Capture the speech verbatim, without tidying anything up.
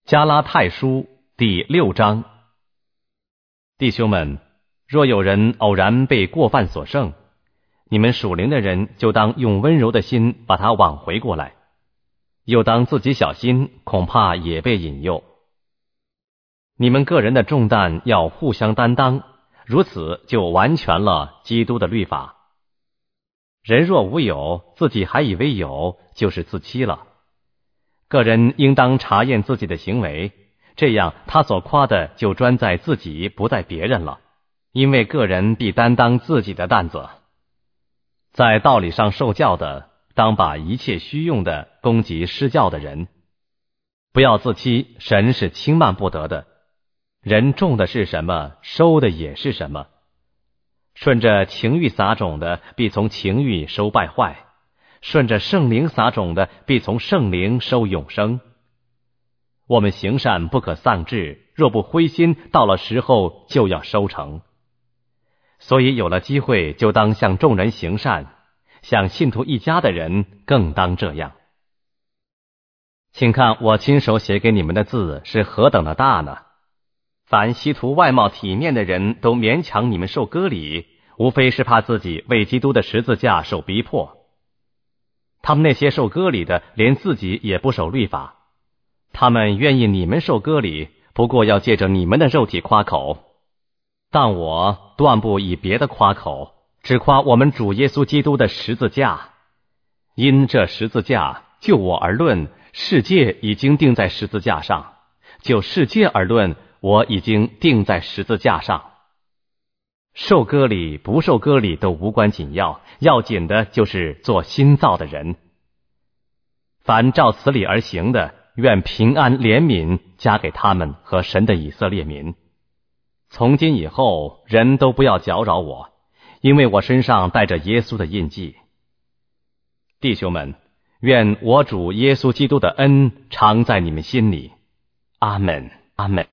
加拉太书第六章。弟兄们，若有人偶然被过犯所胜，你们属灵的人就当用温柔的心把他挽回过来，又当自己小心，恐怕也被引诱。你们个人的重担要互相担当，如此就完全了基督的律法。人若无有，自己还以为有，就是自欺了。个人应当查验自己的行为，这样他所夸的就专在自己，不在别人了，因为个人必担当自己的担子。在道理上受教的，当把一切虚用的攻击施教的人。不要自欺，神是轻慢不得的。人种的是什么，收的也是什么。顺着情欲撒种的，必从情欲收败坏；顺着圣灵撒种的，必从圣灵收永生。我们行善不可丧志，若不灰心，到了时候就要收成。所以有了机会，就当向众人行善，向信徒一家的人更当这样。请看我亲手写给你们的字是何等的大呢？凡希图外貌体面的人都勉强你们受割礼，无非是怕自己为基督的十字架受逼迫。他们那些受割礼的，连自己也不守律法，他们愿意你们受割礼，不过要借着你们的肉体夸口。但我断不以别的夸口，只夸我们主耶稣基督的十字架。因这十字架，就我而论，世界已经钉在十字架上；就世界而论，我已经钉在十字架上。受割礼不受割礼都无关紧要，要紧的就是做新造的人。凡照此理而行的，愿平安怜悯加给他们和神的以色列民。从今以后，人都不要搅扰我，因为我身上带着耶稣的印记。弟兄们，愿我主耶稣基督的恩常在你们心里。阿们，阿们。